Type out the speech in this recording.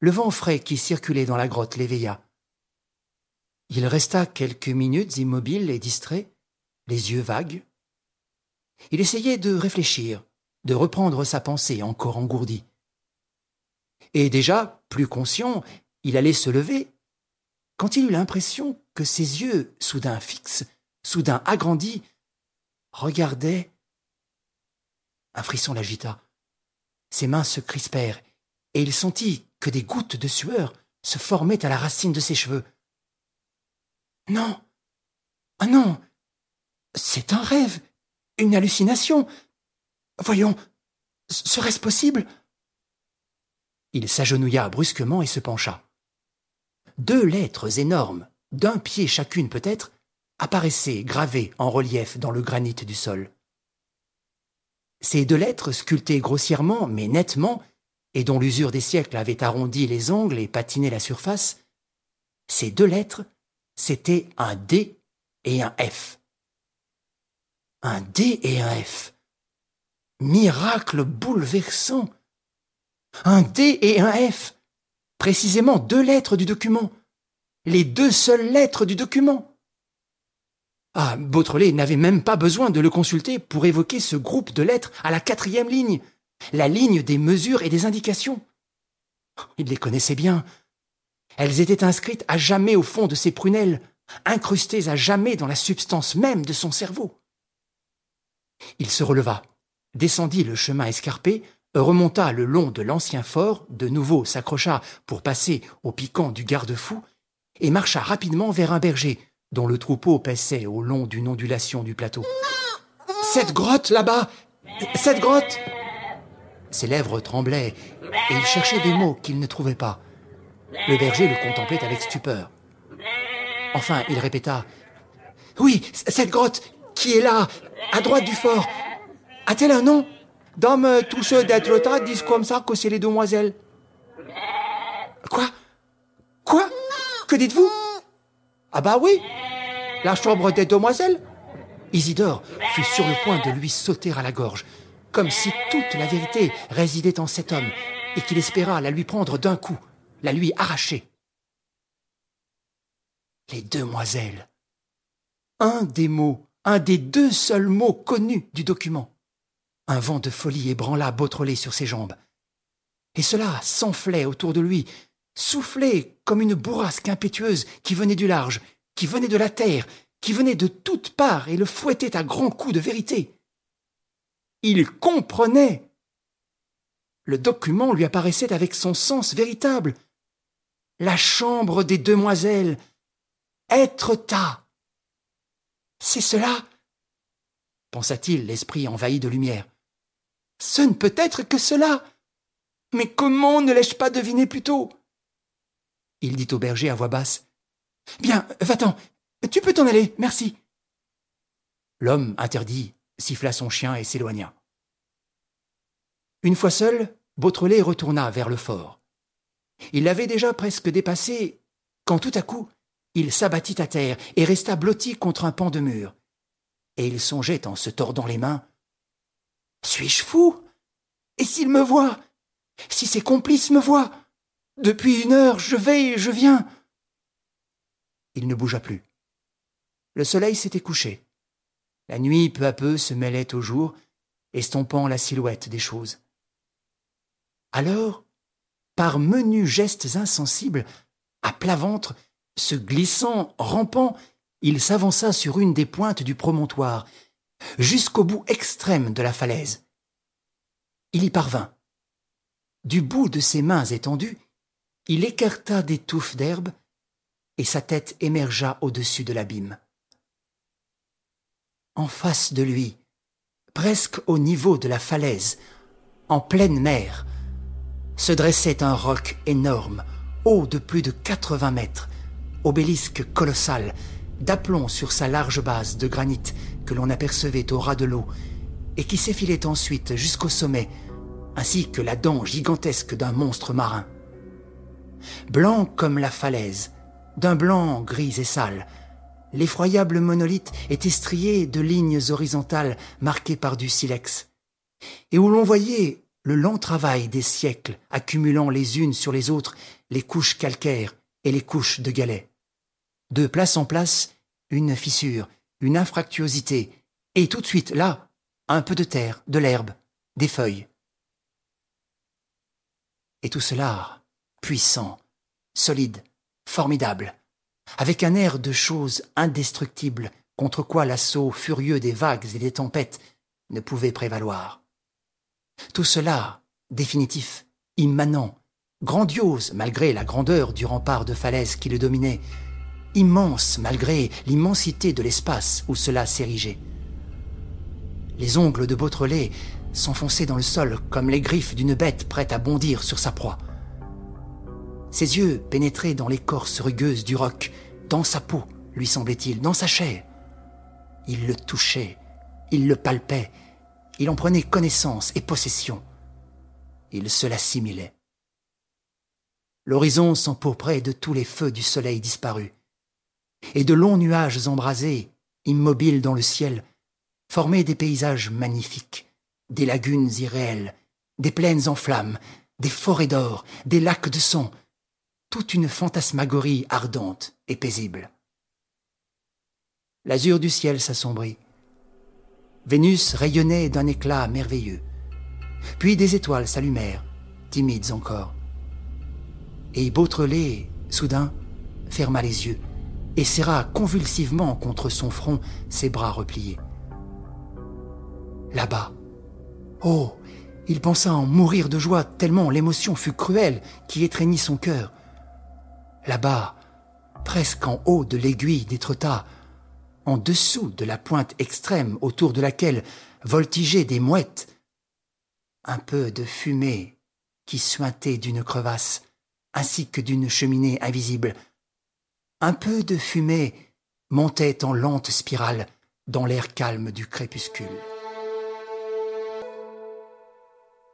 Le vent frais qui circulait dans la grotte l'éveilla. Il resta quelques minutes immobile et distrait, les yeux vagues. Il essayait de réfléchir, de reprendre sa pensée encore engourdie. Et déjà, plus conscient, il allait se lever, quand il eut l'impression que ses yeux, soudain fixes, soudain agrandis, regardaient. Un frisson l'agita. Ses mains se crispèrent, et il sentit que des gouttes de sueur se formaient à la racine de ses cheveux. Non, ah non, c'est un rêve, une hallucination. Voyons, serait-ce possible? Il s'agenouilla brusquement et se pencha. 2 lettres énormes, d'1 pied chacune peut-être, apparaissaient gravées en relief dans le granit du sol. Ces 2 lettres, sculptées grossièrement mais nettement, et dont l'usure des siècles avait arrondi les ongles et patiné la surface, ces 2 lettres, c'était un D et un F. Un D et un F. Miracle bouleversant. Un D et un F. Précisément 2 lettres du document. Les 2 seules lettres du document. Ah, Beautrelet n'avait même pas besoin de le consulter pour évoquer ce groupe de lettres à la 4e ligne, la ligne des mesures et des indications. Il les connaissait bien. Elles étaient inscrites à jamais au fond de ses prunelles, incrustées à jamais dans la substance même de son cerveau. Il se releva, descendit le chemin escarpé, remonta le long de l'ancien fort, de nouveau s'accrocha pour passer au piquant du garde-fou, et marcha rapidement vers un berger, dont le troupeau paissait au long d'une ondulation du plateau. « Cette grotte, là-bas! Cette grotte !» Ses lèvres tremblaient, et il cherchait des mots qu'il ne trouvait pas. Le berger le contemplait avec stupeur. Enfin, il répéta « Oui, cette grotte, qui est là, à droite du fort, a-t-elle un nom? Dame, tous ceux d'être tas disent comme ça que c'est les demoiselles. » Quoi? Quoi? Que dites-vous? Ah bah oui, la chambre des demoiselles. Isidore fut sur le point de lui sauter à la gorge, comme si toute la vérité résidait en cet homme et qu'il espéra la lui prendre d'un coup, la lui arracher. Les demoiselles. Un des mots, un des 2 seuls mots connus du document. Un vent de folie ébranla Beautrelet sur ses jambes. Et cela s'enflait autour de lui, soufflait comme une bourrasque impétueuse qui venait du large, qui venait de la terre, qui venait de toutes parts et le fouettait à grands coups de vérité. Il comprenait. Le document lui apparaissait avec son sens véritable. La chambre des demoiselles. Être-ta. C'est cela, pensa-t-il, l'esprit envahi de lumière. Ce ne peut être que cela. Mais comment ne l'ai-je pas deviné plus tôt? Il dit au berger à voix basse. Bien, va-t'en. Tu peux t'en aller, merci. L'homme interdit siffla son chien et s'éloigna. Une fois seul, Beautrelet retourna vers le fort. Il l'avait déjà presque dépassé quand tout à coup, il s'abattit à terre et resta blotti contre un pan de mur. Et il songeait en se tordant les mains. « Suis-je fou? Et s'il me voit? Si ses complices me voient? Depuis 1 heure, je vais et je viens. » Il ne bougea plus. Le soleil s'était couché. La nuit, peu à peu, se mêlait au jour, estompant la silhouette des choses. Alors, par menus gestes insensibles, à plat ventre, se glissant, rampant, il s'avança sur une des pointes du promontoire, jusqu'au bout extrême de la falaise. Il y parvint. Du bout de ses mains étendues, il écarta des touffes d'herbe et sa tête émergea au-dessus de l'abîme. En face de lui, presque au niveau de la falaise, en pleine mer, se dressait un roc énorme, haut de plus de 80 mètres, obélisque colossal, d'aplomb sur sa large base de granit que l'on apercevait au ras de l'eau et qui s'effilait ensuite jusqu'au sommet, ainsi que la dent gigantesque d'un monstre marin. Blanc comme la falaise, d'un blanc gris et sale, l'effroyable monolithe était strié de lignes horizontales marquées par du silex, et où l'on voyait, le lent travail des siècles, accumulant les unes sur les autres les couches calcaires et les couches de galets. De place en place, une fissure, une infractuosité, et tout de suite, là, un peu de terre, de l'herbe, des feuilles. Et tout cela, puissant, solide, formidable, avec un air de chose indestructible contre quoi l'assaut furieux des vagues et des tempêtes ne pouvait prévaloir. Tout cela, définitif, immanent, grandiose malgré la grandeur du rempart de falaise qui le dominait, immense malgré l'immensité de l'espace où cela s'érigeait. Les ongles de Beautrelet s'enfonçaient dans le sol comme les griffes d'une bête prête à bondir sur sa proie. Ses yeux pénétraient dans l'écorce rugueuse du roc, dans sa peau, lui semblait-il, dans sa chair. Il le touchait, il le palpait, il en prenait connaissance et possession. Il se l'assimilait. L'horizon s'empourprait de tous les feux du soleil disparu, et de longs nuages embrasés, immobiles dans le ciel, formaient des paysages magnifiques, des lagunes irréelles, des plaines en flammes, des forêts d'or, des lacs de sang, toute une fantasmagorie ardente et paisible. L'azur du ciel s'assombrit. Vénus rayonnait d'un éclat merveilleux. Puis des étoiles s'allumèrent, timides encore. Et Beautrelet, soudain, ferma les yeux et serra convulsivement contre son front ses bras repliés. Là-bas, oh, il pensa en mourir de joie tellement l'émotion fut cruelle qui étreignit son cœur. Là-bas, presque en haut de l'aiguille d'Étretat, en dessous de la pointe extrême autour de laquelle voltigeaient des mouettes, un peu de fumée qui suintait d'une crevasse, ainsi que d'une cheminée invisible. Un peu de fumée montait en lente spirale dans l'air calme du crépuscule.